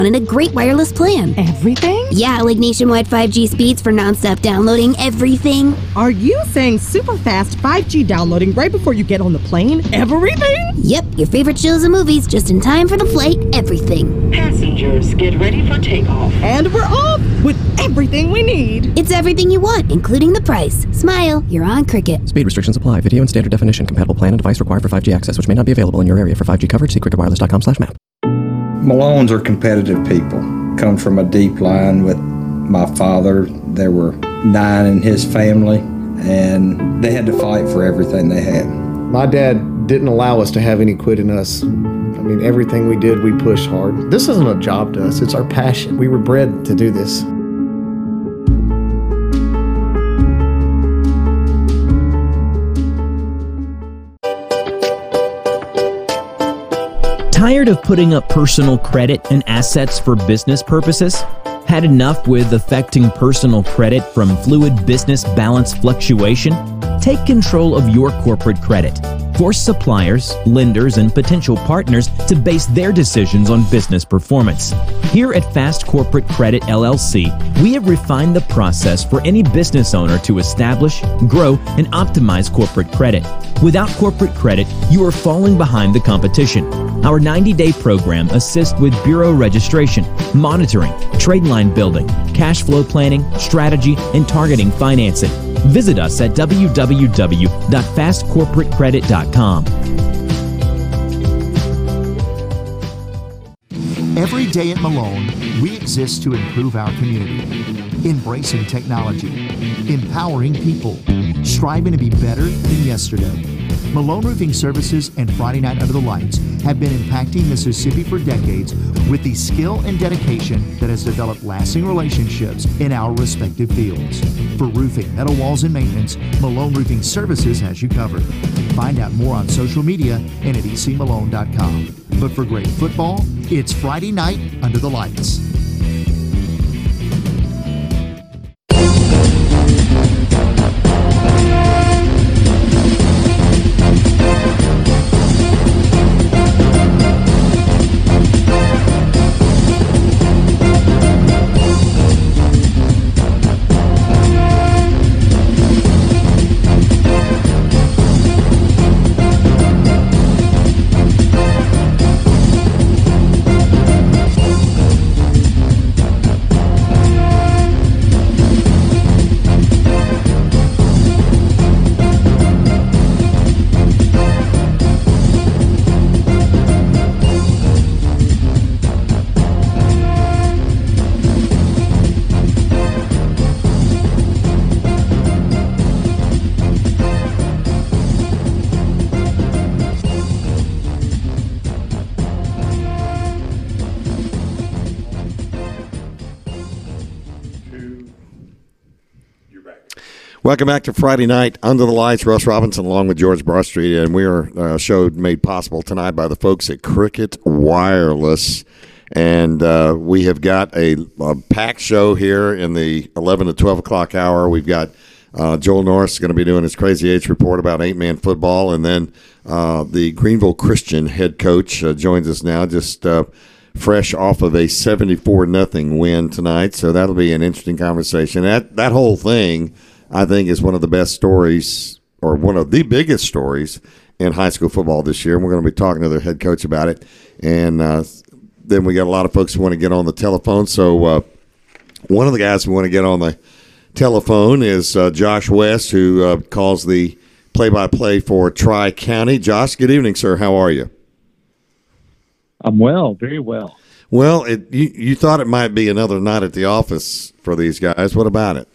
and a great wireless plan. Everything? Yeah, like nationwide 5G speeds for nonstop downloading everything. Are you saying super fast 5G downloading right before you get on the plane? Everything? Yep, your favorite shows and movies just in time for the flight. Everything. Passengers, get ready for takeoff. And we're off with everything we need. It's everything you want, including the price. Smile, you're on Cricket. Speed restrictions apply. Video and standard definition. Compatible plan and device required for 5G access, which may not be available in your area. For 5G coverage, see cricketwireless.com/map. Malones are competitive people. Come from a deep line with my father. There were 9 in his family, and they had to fight for everything they had. My dad didn't allow us to have any quit in us. I mean, everything we did, we pushed hard. This isn't a job to us, it's our passion. We were bred to do this. Tired of putting up personal credit and assets for business purposes? Had enough with affecting personal credit from fluid business balance fluctuation? Take control of your corporate credit. Force suppliers, lenders, and potential partners to base their decisions on business performance. Here at Fast Corporate Credit LLC, we have refined the process for any business owner to establish, grow, and optimize corporate credit. Without corporate credit, you are falling behind the competition. Our 90-day program assists with bureau registration, monitoring, trade line building, cash flow planning, strategy, and targeting financing. Visit us at www.fastcorporatecredit.com. Every day at Malone, we exist to improve our community, embracing technology, empowering people, striving to be better than yesterday. Malone Roofing Services and Friday Night Under the Lights have been impacting Mississippi for decades with the skill and dedication that has developed lasting relationships in our respective fields. For roofing, metal walls, and maintenance, Malone Roofing Services has you covered. Find out more on social media and at ecmalone.com. But for great football, it's Friday Night Under the Lights. Welcome back to Friday Night Under the Lights. Russ Robinson along with George Broadstreet, and we are a show made possible tonight by the folks at Cricket Wireless. And we have got a packed show here in the 11 to 12 o'clock hour. We've got Joel Norris going to be doing his Crazy Eights report about 8-man football, and then the Greenville Christian head coach joins us now, just fresh off of a 74-0 win tonight. So that'll be an interesting conversation. That whole thing, I think, is one of the best stories, or one of the biggest stories in high school football this year. And we're going to be talking to their head coach about it. And then we got a lot of folks who want to get on the telephone. So one of the guys who want to get on the telephone is Josh West, who calls the play-by-play for Tri-County. Josh, good evening, sir. How are you? I'm well, very well. Well, you thought it might be another night at the office for these guys. What about it?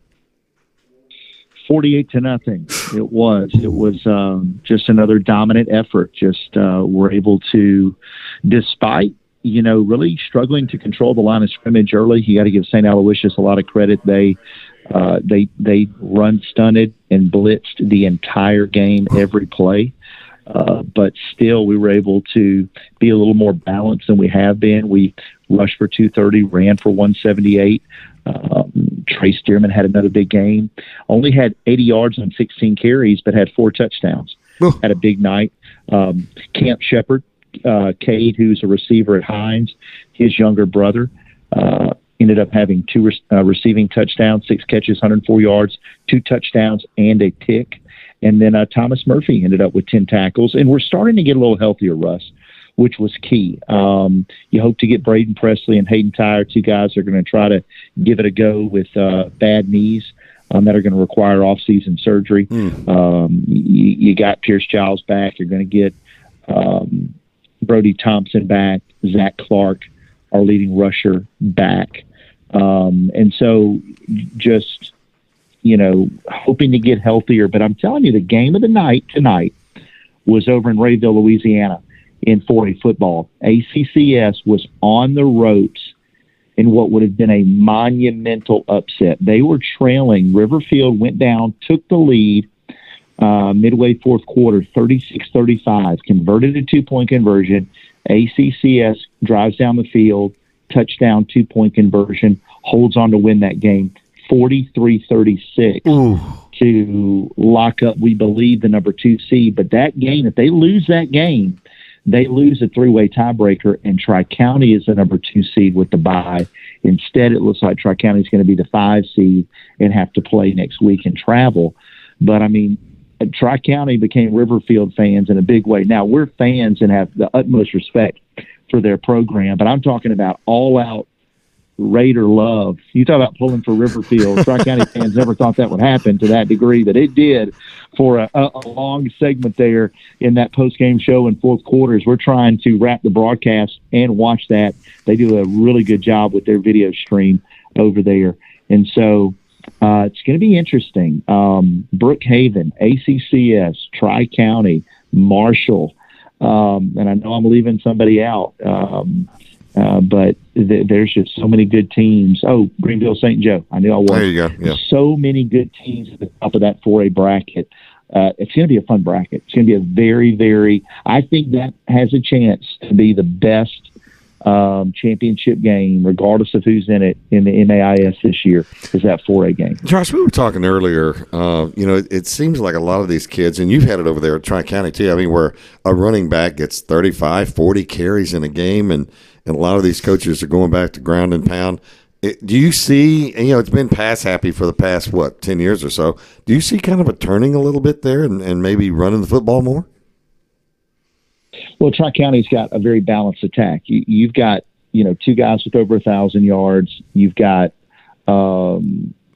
48-0. It was just another dominant effort. We're able to, despite really struggling to control the line of scrimmage early. You got to give St. Aloysius a lot of credit. They run stunted and blitzed the entire game, every play. But still, we were able to be a little more balanced than we have been. We rushed for 230, ran for 178. Trey Stearman had another big game. Only had 80 yards on 16 carries, but had 4 touchdowns. Had a big night. Camp Shepard Cade, who's a receiver at Hines, his younger brother, ended up having 2 receiving touchdowns, 6 catches, 104 yards, 2 touchdowns, and a pick. And then Thomas Murphy ended up with 10 tackles. And we're starting to get a little healthier, Russ, which was key. You hope to get Braden Presley and Hayden Tyre, 2 guys that are going to try to give it a go with bad knees that are going to require off-season surgery. You got Pierce Giles back. You're going to get Brody Thompson back, Zach Clark, our leading rusher, back. And so just, hoping to get healthier. But I'm telling you, the game of the night tonight was over in Rayville, Louisiana, in 4A football. ACCS was on the ropes in what would have been a monumental upset. They were trailing. Riverfield went down, took the lead midway fourth quarter, 36-35, converted a 2-point conversion. ACCS drives down the field, touchdown, 2-point conversion, holds on to win that game, 43-36 to lock up, we believe, the number 2 seed. But that game, if they lose that game, they lose a 3-way tiebreaker, and Tri-County is the number 2 seed with the bye. Instead, it looks like Tri-County is going to be the 5 seed and have to play next week and travel. But, I mean, Tri-County became Riverfield fans in a big way. Now, we're fans and have the utmost respect for their program, but I'm talking about all-out Raider love. You talk about pulling for Riverfield. Tri-County fans never thought that would happen to that degree, but it did for a long segment there in that post-game show in fourth quarter. As we're trying to wrap the broadcast and watch that. They do a really good job with their video stream over there. And so it's going to be interesting. Brookhaven, ACCS, Tri-County, Marshall, and I know I'm leaving somebody out, but there's just so many good teams. Oh, Greenville St. Joe. I knew I was. There you go. Yeah. So many good teams at the top of that 4A bracket. It's going to be a fun bracket. It's going to be a very, very – I think that has a chance to be the best championship game, regardless of who's in it in the MAIS this year, is that 4A game. Josh, we were talking earlier, it seems like a lot of these kids, and you've had it over there at Tri-County too, I mean, where a running back gets 35, 40 carries in a game, and a lot of these coaches are going back to ground and pound. Do you see, it's been pass happy for the past, 10 years or so. Do you see kind of a turning a little bit there and maybe running the football more? Well, Tri-County's got a very balanced attack. You've got, 2 guys with over 1,000 yards. You've got, Thomas,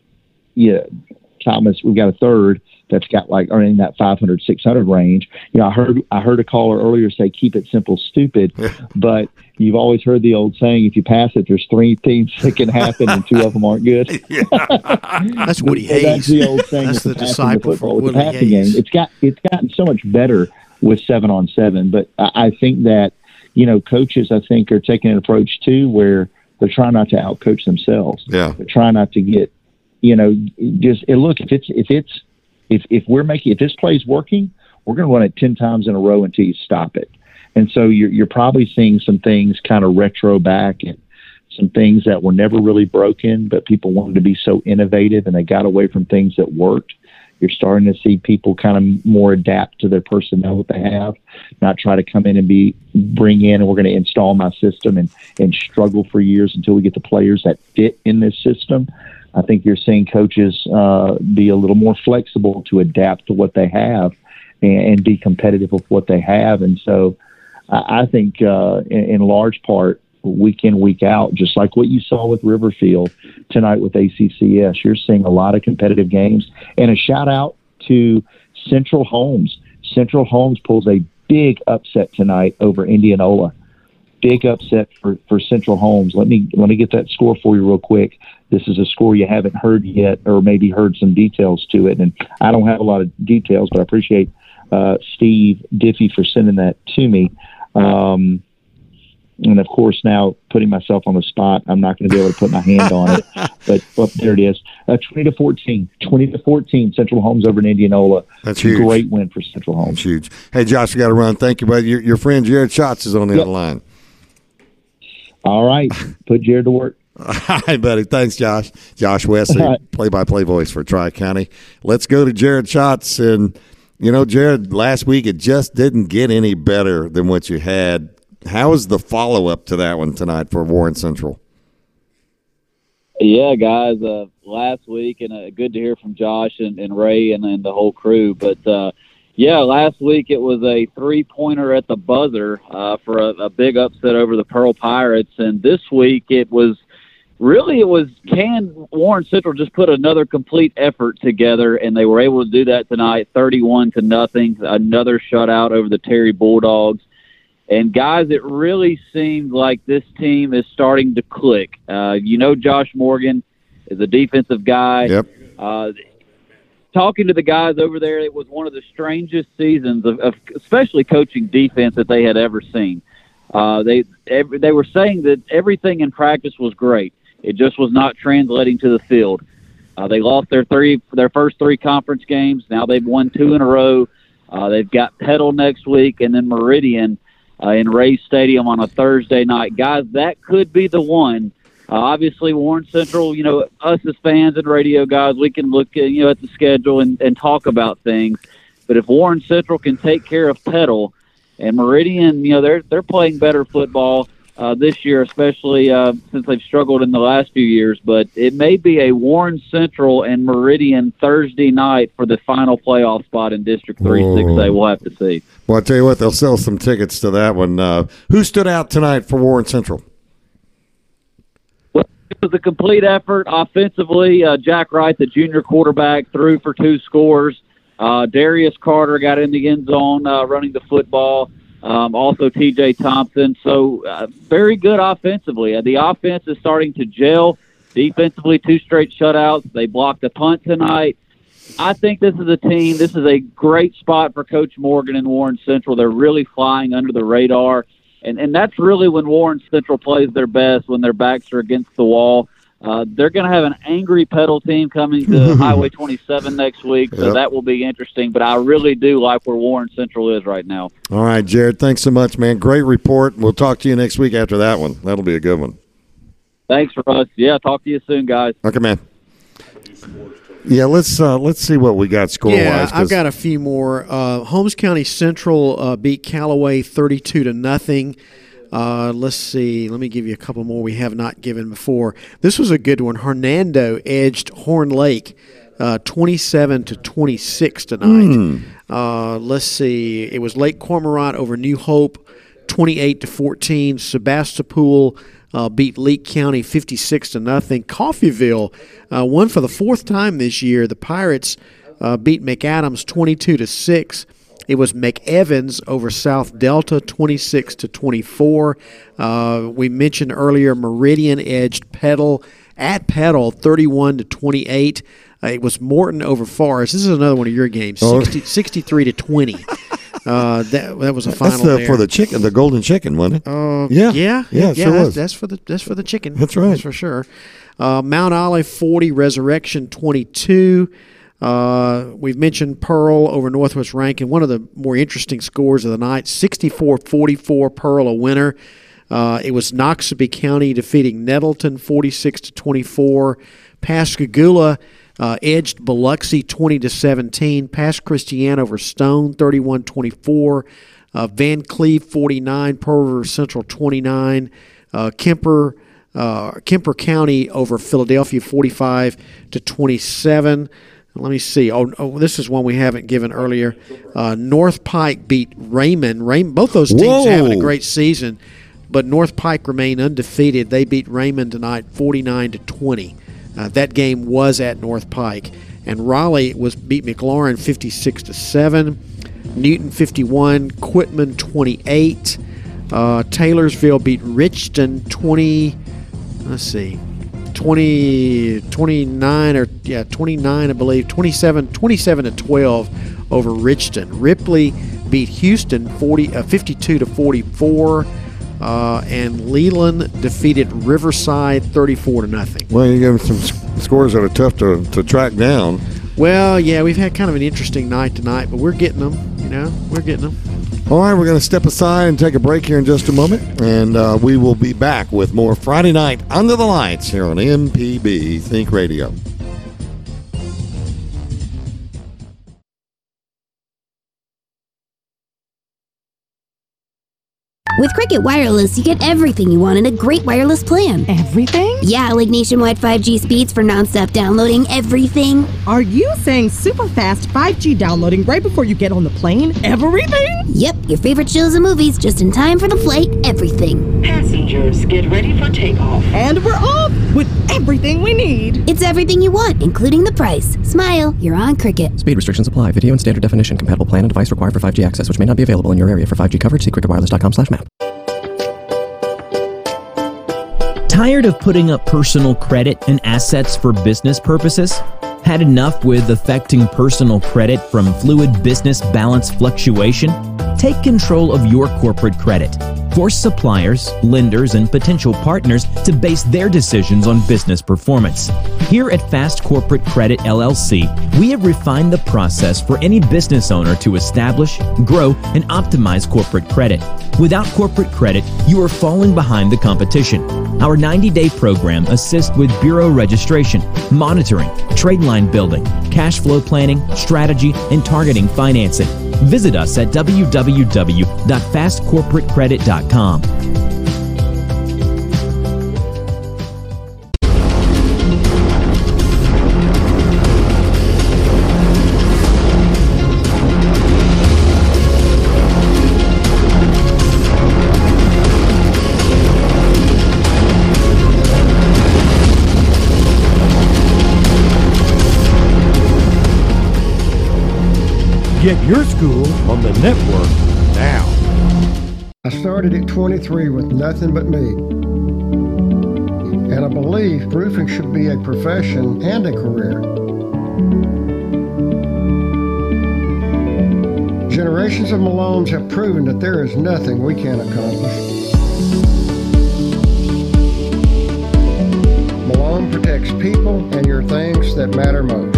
we've got a third that's got in that 500, 600 range. I heard a caller earlier say, keep it simple, stupid. But you've always heard the old saying, if you pass it, there's 3 things that can happen and 2 of them aren't good. That's Woody Hayes. That's the old saying. That's the disciple for Woody Hayes. Game. It's gotten so much better with 7-on-7, but I think that, coaches, I think, are taking an approach too where they're trying not to outcoach themselves. Yeah. They're trying not to get, look, if this play's working, we're going to run it 10 times in a row until you stop it. And so you're probably seeing some things kind of retro back and some things that were never really broken, but people wanted to be so innovative and they got away from things that worked. You're starting to see people kind of more adapt to their personnel that they have, not try to come in and bring in and we're going to install my system and struggle for years until we get the players that fit in this system. I think you're seeing coaches be a little more flexible to adapt to what they have and be competitive with what they have. And so I think in large part, week in, week out, just like what you saw with Riverfield tonight with ACCS, you're seeing a lot of competitive games. And a shout out to Central Holmes. Central Holmes pulls a big upset tonight over Indianola. Big upset for Central Holmes. Let me get that score for you real quick. This is a score you haven't heard yet, or maybe heard some details to it. And I don't have a lot of details, but I appreciate Steve Diffie for sending that to me. And, of course, now putting myself on the spot, I'm not going to be able to put my hand on it. But there it is. 20-14. 20-14, Central Holmes over in Indianola. That's huge. Great win for Central Holmes. That's huge. Hey, Josh, we got to run. Thank you, buddy. Your friend Jared Schatz is on the other line. All right. Put Jared to work. Hi, buddy. Thanks, Josh. Josh Wesley, play-by-play voice for Tri-County. Let's go to Jared Schatz. And You know, Jared, last week it just didn't get any better than what you had. How is the follow-up to that one tonight for Warren Central? Yeah, guys, last week, and good to hear from Josh and Ray and the whole crew. But, last week it was a three-pointer at the buzzer for a big upset over the Pearl Pirates. And this week can Warren Central just put another complete effort together, and they were able to do that tonight, 31-0, another shutout over the Terry Bulldogs. And, guys, it really seemed like this team is starting to click. Josh Morgan is a defensive guy. Yep. Talking to the guys over there, it was one of the strangest seasons of especially coaching defense that they had ever seen. They were saying that everything in practice was great. It just was not translating to the field. They lost their first three conference games. Now they've won 2 in a row. They've got Petal next week and then Meridian in Ray Stadium on a Thursday night. Guys, that could be the one. Obviously, Warren Central, us as fans and radio guys, we can look at, at the schedule and talk about things. But if Warren Central can take care of Petal and Meridian, they're playing better football this year, especially since they've struggled in the last few years. But it may be a Warren Central and Meridian Thursday night for the final playoff spot in District 3 6A. We'll have to see. Well, I'll tell you what, they'll sell some tickets to that one. Who stood out tonight for Warren Central? Well, it was a complete effort offensively. Jack Wright, the junior quarterback, threw for 2 scores. Darius Carter got in the end zone running the football. Also T.J. Thompson. So very good offensively. The offense is starting to gel. Defensively, 2 straight shutouts. They blocked a punt tonight. I think this is a great spot for Coach Morgan and Warren Central. They're really flying under the radar. And that's really when Warren Central plays their best, when their backs are against the wall. They're going to have an angry Petal team coming to Highway 27 next week, so that will be interesting. But I really do like where Warren Central is right now. All right, Jared, thanks so much, man. Great report. We'll talk to you next week after that one. That'll be a good one. Thanks, Russ. Yeah, talk to you soon, guys. Okay, man. Yeah, let's see what we got score-wise. Yeah, I've got a few more. Holmes County Central beat Callaway 32-0. Let's see. Let me give you a couple more we have not given before. This was a good one. Hernando edged Horn Lake 27-26 tonight. Let's see. It was Lake Cormorant over New Hope 28-14. Sebastopol beat Leake County 56-0. Coffeyville won for the 4th time this year. The Pirates beat McAdams 22-6. It was McEvans over South Delta, 26-24. We mentioned earlier Meridian edged Petal at Petal, 31-28. It was Morton over Forest. This is another one of your games, 63-20. That was a final. That's for the chicken, the golden chicken, wasn't it? Yeah, sure was. That's for the chicken. That's right. That's for sure. Mount Olive 40, Resurrection 22. We've mentioned Pearl over Northwest Rankin. One of the more interesting scores of the night, 64-44, Pearl a winner. It was Noxubee County defeating Nettleton 46-24. Pascagoula edged Biloxi 20-17. Pass Christian over Stone 31-24. Van Cleve 49, Pearl River Central 29. Kemper County over Philadelphia 45-27. Let me see. Oh, this is one we haven't given earlier. North Pike beat Raymond. Both those teams having a great season, but North Pike remain undefeated. They beat Raymond tonight 49-20. That game was at North Pike. And Raleigh beat McLaurin 56-7. Newton 51, Quitman 28. Taylorsville beat Richton 29, I believe, 27-12 over Richton. Ripley beat Houston 52-44, and Leland defeated Riverside 34-0. Well, you give them some scores that are tough to track down. Well, yeah, we've had kind of an interesting night tonight, but we're getting them. We're getting them. All right, we're going to step aside and take a break here in just a moment, and we will be back with more Friday Night Under the Lights here on MPB Think Radio. With Cricket Wireless, you get everything you want in a great wireless plan. Everything? Yeah, like nationwide 5G speeds for nonstop downloading everything. Are you saying super fast 5G downloading right before you get on the plane? Everything? Yep, your favorite shows and movies just in time for the flight. Everything. Passengers, get ready for takeoff. And we're off with everything we need. It's everything you want, including the price. Smile, you're on Cricket. Speed restrictions apply. Video and standard definition. Compatible plan and device required for 5G access, which may not be available in your area. For 5G coverage, see cricketwireless.com/map. Tired of putting up personal credit and assets for business purposes? Had enough with affecting personal credit from fluid business balance fluctuation? Take control of your corporate credit. Force suppliers, lenders, and potential partners to base their decisions on business performance. Here at Fast Corporate Credit LLC, we have refined the process for any business owner to establish, grow, and optimize corporate credit. Without corporate credit, you are falling behind the competition. Our 90-day program assists with bureau registration, monitoring, trade line building, cash flow planning, strategy, and targeting financing. Visit us at www.fastcorporatecredit.com. Get your school on the network now. I started at 23 with nothing but me. And I believe roofing should be a profession and a career. Generations of Malones have proven that there is nothing we can't accomplish. Malone protects people and your things that matter most.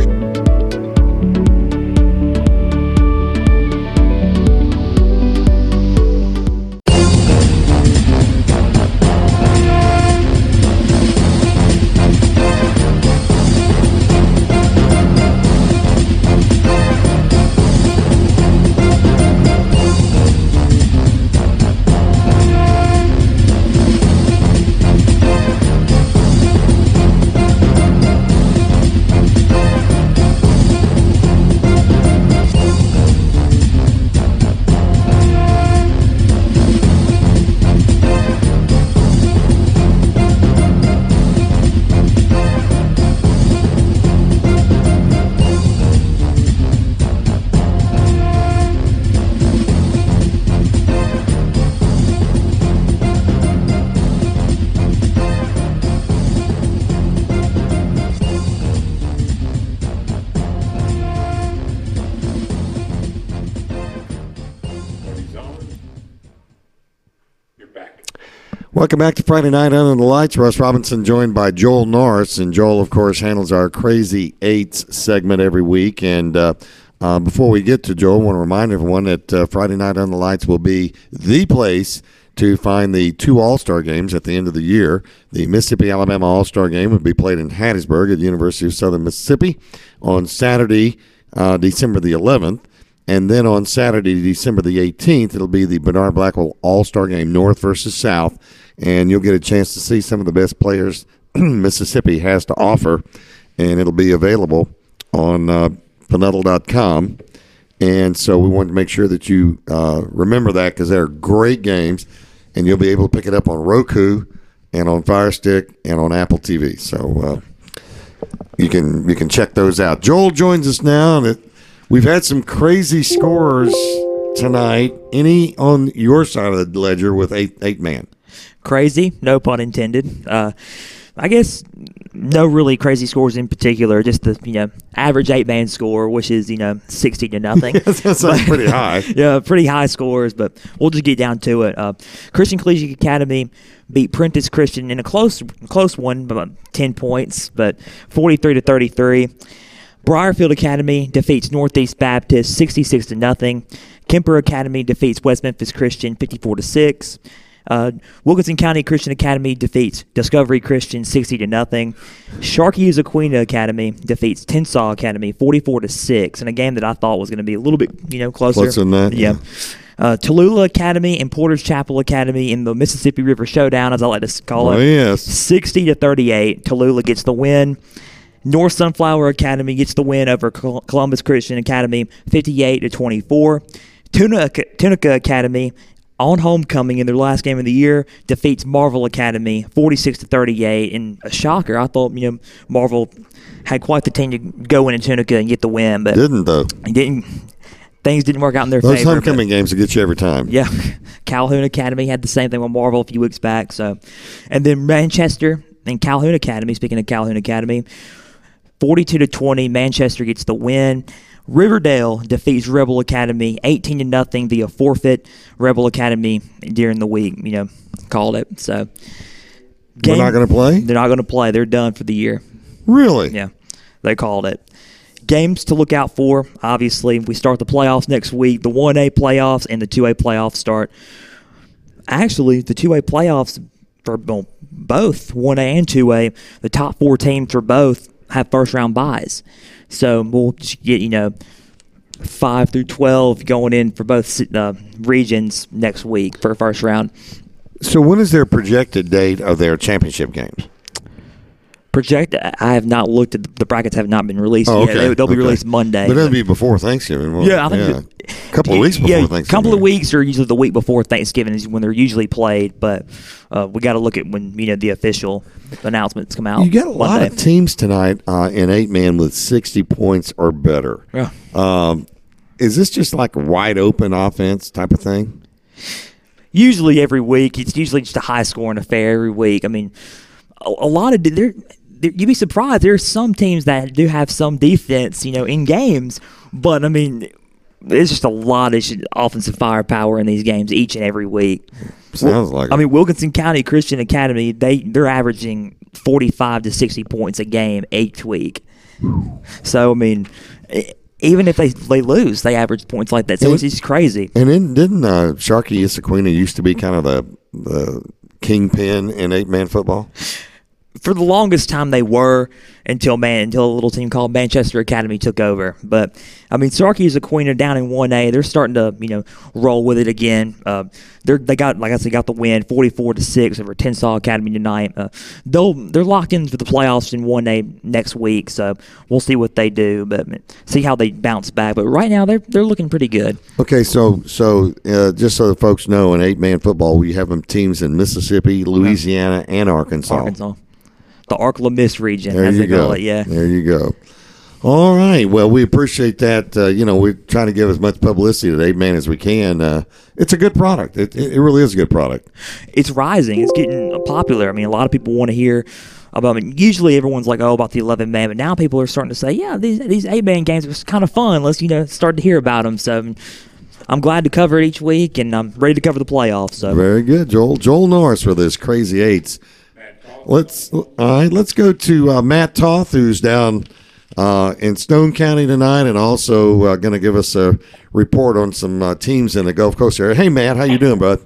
Welcome back to Friday Night Under the Lights. Russ Robinson joined by Joel Norris. And Joel, of course, handles our Crazy Eights segment every week. And before we get to Joel, I want to remind everyone that Friday Night Under the Lights will be the place to find the two All-Star games at the end of the year. The Mississippi-Alabama All-Star game will be played in Hattiesburg at the University of Southern Mississippi on Saturday, December the 11th. And then on Saturday, December the 18th, it'll be the Bernard Blackwell All-Star Game, North versus South. And you'll get a chance to see some of the best players Mississippi has to offer. And it'll be available on Penuddle.com. And so we wanted to make sure that you remember that, because they're great games. And you'll be able to pick it up on Roku and on Fire Stick and on Apple TV. So you can check those out. Joel joins us now. And we've had some crazy scores tonight. Any on your side of the ledger with eight man? Crazy, no pun intended. I guess no really crazy scores in particular. Just the average 8-man score, which is 60-0. That sounds pretty high. Yeah, pretty high scores. But we'll just get down to it. Christian Collegiate Academy beat Prentice Christian in a close one, about 10 points, but 43-33. Briarfield Academy defeats Northeast Baptist 66-0. Kemper Academy defeats West Memphis Christian 54-6. Wilkinson County Christian Academy defeats Discovery Christian 60-0. Sharkey-Usaquina Academy defeats Tensas Academy 44-6 in a game that I thought was going to be a little bit closer. Closer than that. Yeah. Tallulah Academy and Porter's Chapel Academy in the Mississippi River Showdown, as I like to call it. Oh, yes. 60-38. Tallulah gets the win. North Sunflower Academy gets the win over Columbus Christian Academy, 58-24. Tunica Academy, on homecoming in their last game of the year, defeats Marvel Academy, 46-38. And a shocker, I thought Marvel had quite the team to go in Tunica and get the win, but didn't though. Things didn't work out in their favor. Those homecoming games will get you every time. Yeah. Calhoun Academy had the same thing with Marvel a few weeks back. And then Manchester and Calhoun Academy, speaking of Calhoun Academy, 42-20, Manchester gets the win. Riverdale defeats Rebel Academy 18-0 via forfeit. Rebel Academy during the week, called it. So they're not going to play? They're not going to play. They're done for the year. Really? Yeah. They called it. Games to look out for. Obviously, we start the playoffs next week. The 1A playoffs and the 2A playoffs start. Actually, the 2A playoffs for both 1A and 2A, the top 4 teams for both have first-round byes. So we'll get, 5 through 12 going in for both regions next week for first round. So when is their projected date of their championship games? I have not looked at the brackets. Have not been released yet. They'll be released Monday. But it'll be before Thanksgiving. I think a couple of weeks before Thanksgiving. A couple of weeks, or usually the week before Thanksgiving is when they're usually played. But we got to look at when the official announcements come out. You got a lot of teams tonight in 8-man with 60 points or better. Yeah. Is this just like a wide open offense type of thing? Usually every week, it's usually just a high scoring affair every week. I mean, a lot of you'd be surprised. There's some teams that do have some defense, in games, but I mean, there's just a lot of offensive firepower in these games each and every week. Sounds like it. I mean, Wilkinson County Christian Academy, they're averaging 45 to 60 points a game each week. So I mean, even if they lose, they average points like that. So it's just crazy. And didn't Sharkey Issaquah used to be kind of the kingpin in 8-man football? For the longest time they were until a little team called Manchester Academy took over. But I mean, Sarkey is a queen down in 1A. They're starting to roll with it again. They got the win 44-6 over Tensas Academy tonight. They're locked in for the playoffs in 1A next week. So we'll see what they do, but see how they bounce back. But right now they're looking pretty good. Okay, so just so the folks know, in 8-man football, we have them teams in Mississippi, Louisiana, and Arkansas. The Ark-La-Miss region, there as you they go. call it, yeah. There you go. All right. Well, we appreciate that. We're trying to give as much publicity to 8-man as we can. It's a good product. It really is a good product. It's rising. It's getting popular. I mean, a lot of people want to hear about it. Usually everyone's like, about the 11-man, but now people are starting to say, yeah, these 8-man games are kind of fun. Let's, start to hear about them. So I'm glad to cover it each week, and I'm ready to cover the playoffs. So very good, Joel. Joel Norris for this Crazy 8s. Let's go to Matt Toth, who's down in Stone County tonight, and also going to give us a report on some teams in the Gulf Coast area. Hey, Matt, how you doing, bud?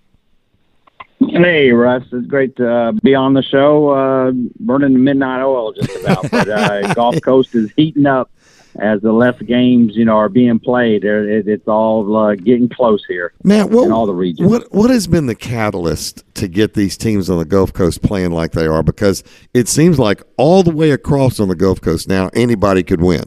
Hey, Russ. It's great to be on the show. Burning the midnight oil just about, but Gulf Coast is heating up as the less games, are being played. It's all getting close here. Matt, in all the regions. What has been the catalyst to get these teams on the Gulf Coast playing like they are? Because it seems like all the way across on the Gulf Coast now, anybody could win.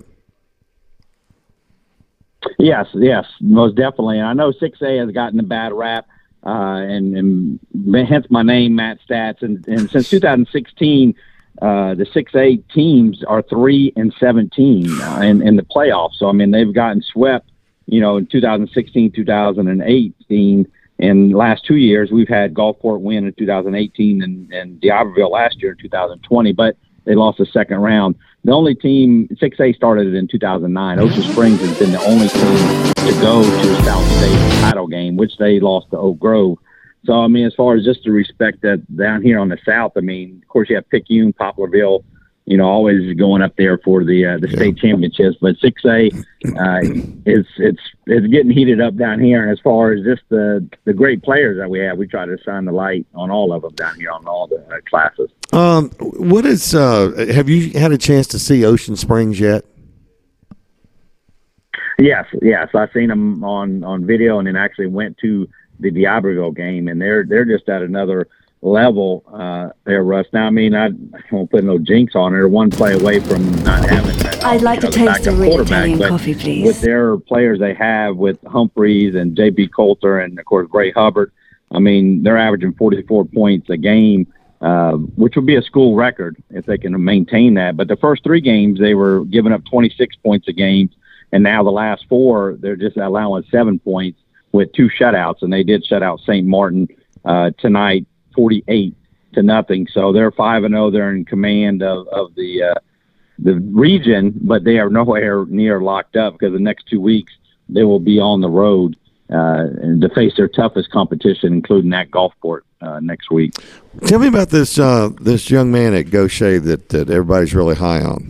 Yes, most definitely. And I know 6A has gotten a bad rap, and hence my name, Matt Stats. And since 2016, the 6A teams are 3-17 in the playoffs. So I mean, they've gotten swept, in 2016, 2018. In the last 2 years, we've had Gulfport win in 2018 and D'Iberville last year in 2020, but they lost the second round. The only team, 6A started it in 2009. Ocean Springs has been the only team to go to a South State title game, which they lost to Oak Grove. So, I mean, as far as just the respect that down here on the South, I mean, of course, you have Picayune, Poplarville, always going up there for the state championships. But 6A, it's getting heated up down here. And as far as just the great players that we have, we try to shine the light on all of them down here on all the classes. What is? Have you had a chance to see Ocean Springs yet? Yes. I seen them on video, and then actually went to the D'Iberville game, and they're just at another level there, Russ. Now, I mean, I won't put no jinx on it. They're one play away from not having that. I'd like to taste a real Italian coffee, please. With their players they have with Humphreys and J.B. Coulter and, of course, Bray Hubbard, I mean, they're averaging 44 points a game, which would be a school record if they can maintain that. But the first 3 games, they were giving up 26 points a game, and now the last 4, they're just allowing 7 points with 2 shutouts, and they did shut out St. Martin tonight, 48-0. So they're 5-0. They're in command of the region, but they are nowhere near locked up because the next 2 weeks they will be on the road and to face their toughest competition, including that Gulfport next week. Tell me about this this young man at Gaucher that everybody's really high on.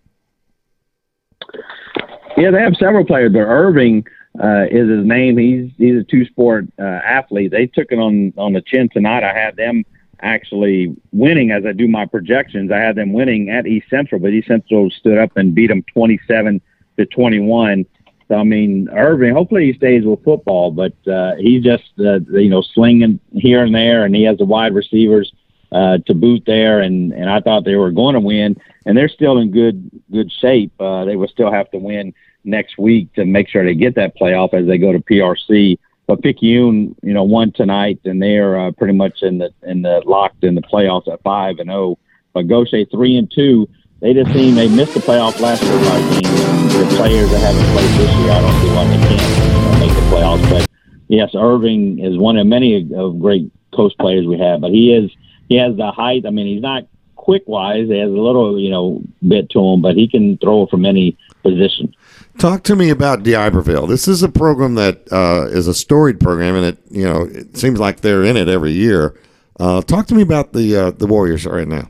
Yeah, they have several players, but Irving is his name. He's a 2-sport athlete. They took it on the chin tonight. I had them actually winning as I do my projections. I had them winning at East Central, but East Central stood up and beat them 27-21. So, I mean, Irving, hopefully he stays with football, but he's just, slinging here and there, and he has the wide receivers to boot there, and I thought they were going to win, and they're still in good shape. They will still have to win next week to make sure they get that playoff as they go to PRC. But Picayune, won tonight, and they're pretty much in the locked in the playoffs at 5-0. But Gaucher 3-2. They just they missed the playoff last year by team. The players that haven't played this year, I don't see why they can't make the playoffs. But yes, Irving is one of many of great coast players we have. But he has the height. I mean, he's not quick wise. He has a little bit to him, but he can throw from any position. Talk to me about D'Iberville. This is a program that is a storied program, and it seems like they're in it every year. Talk to me about the Warriors right now.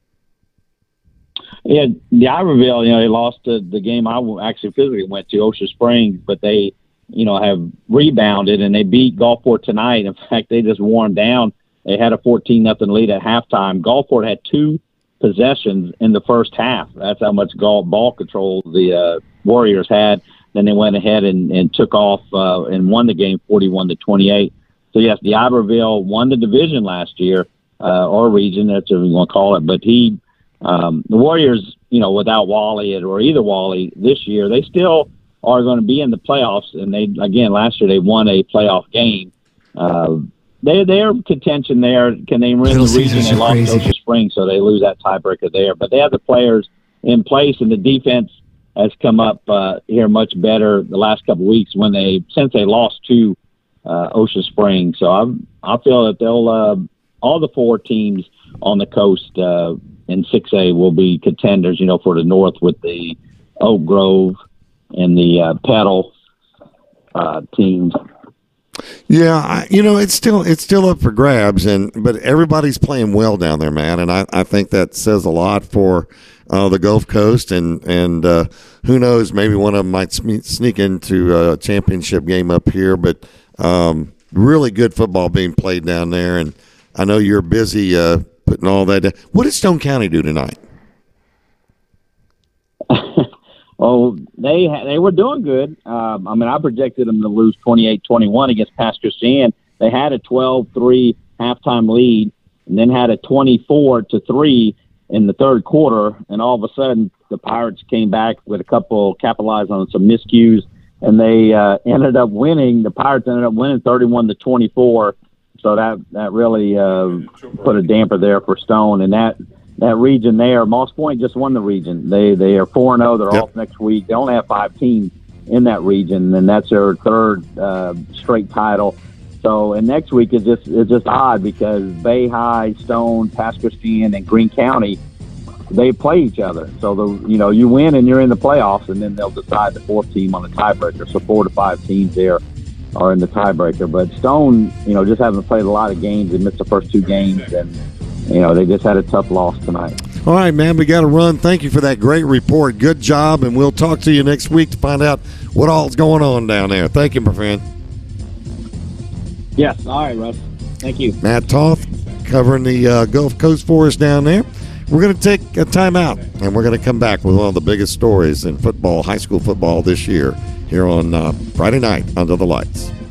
Yeah, D'Iberville, they lost the game I actually physically went to, Ocean Springs, but they, have rebounded, and they beat Gulfport tonight. In fact, they just wore them down. They had a 14-0 lead at halftime. Gulfport had 2 possessions in the first half. That's how much ball control the Warriors had. Then they went ahead and took off and won the game 41-28. So, yes, D'Iberville won the division last year, or region, that's what you want to call it, but the Warriors, without Wally or either Wally this year, they still are going to be in the playoffs. And last year they won a playoff game. They're contention there. Can they win the region? They lost Ocean Springs, so they lose that tiebreaker there. But they have the players in place, and the defense has come up here much better the last couple of weeks since they lost to Ocean Springs. So I feel that they'll all the 4 teams on the coast in 6A will be contenders, for the North with the Oak Grove and the Petal teams. Yeah, it's still up for grabs, but everybody's playing well down there, man, and I think that says a lot for the Gulf Coast, and who knows, maybe one of them might sneak into a championship game up here, but really good football being played down there, and I know you're busy putting all that down. What did Stone County do tonight? Oh, they were doing good. I projected them to lose 28-21 against Pass Christian. They had a 12-3 halftime lead, and then had a 24-3 in the third quarter. And all of a sudden, the Pirates came back with capitalized on some miscues, and they ended up winning. The Pirates ended up winning 31-24. So that really put a damper there for Stone, and that region there. Moss Point just won the region. They are 4-0. They're off next week. They only have 5 teams in that region, and that's their 3rd straight title. So, and next week is just odd because Bay High, Stone, Pass Christian, and Greene County, they play each other. So you win and you're in the playoffs, and then they'll decide the 4th team on the tiebreaker. So 4 to 5 teams there are in the tiebreaker. But Stone, just haven't played a lot of games. They missed the first 2 games, and they just had a tough loss tonight. All right, man, we got to run. Thank you for that great report. Good job, and we'll talk to you next week to find out what all's going on down there. Thank you, my friend. Yes, all right, Russ. Thank you. Matt Toth covering the Gulf Coast for us down there. We're going to take a timeout, and we're going to come back with one of the biggest stories in football, high school football this year here on Friday night under the lights.